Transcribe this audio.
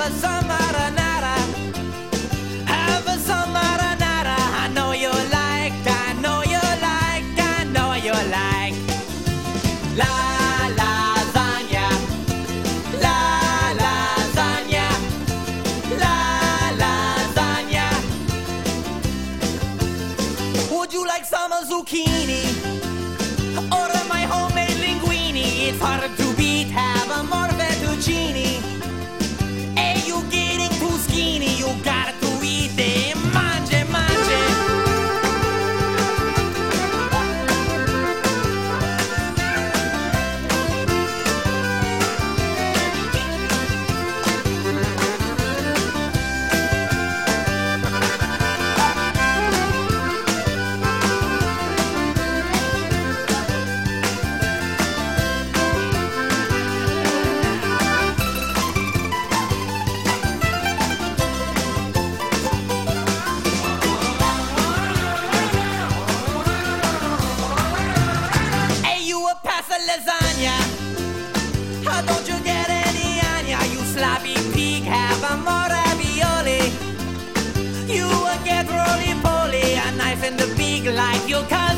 a some marinara. Have a some marinara. I know you like, I know you like, I know you like. La lasagna, la lasagna, la lasagna. Would you like some zucchini? Order my homemade linguine. It's hard to beat, have more fettuccine. Hey, you getting too skinny, you got to eat it. Mangia, mangia. Lasagna, how don't you get any anya? You sloppy pig, have a more ravioli. You will get roly-poly, a knife in the beak like you can.